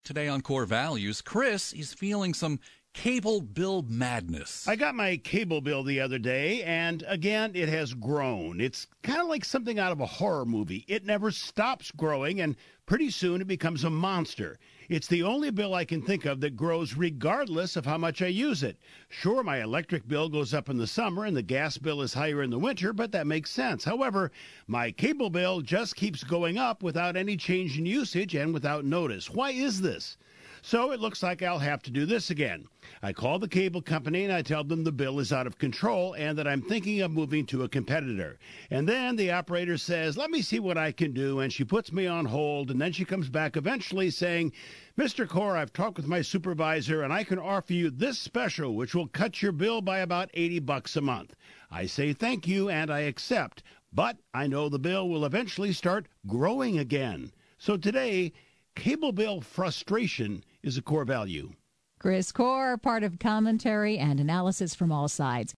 Today on Core Values, Chris is feeling some cable bill madness. I got my cable bill the other day, and again, it has grown. It's kind of like something out of a horror movie. It never stops growing, and pretty soon it becomes a monster. It's the only bill I can think of that grows regardless of how much I use it. Sure, my electric bill goes up in the summer and the gas bill is higher in the winter, but that makes sense. However, my cable bill just keeps going up without any change in usage and without notice. Why is this? So it looks like I'll have to do this again. I call the cable company and I tell them the bill is out of control and that I'm thinking of moving to a competitor. And then the operator says, let me see what I can do, and she puts me on hold, and then she comes back eventually saying, Mr. Core, I've talked with my supervisor and I can offer you this special, which will cut your bill by about $80 a month. I say thank you and I accept, but I know the bill will eventually start growing again. So today, cable bill frustration is a core value. Chris Core, part of commentary and analysis from all sides.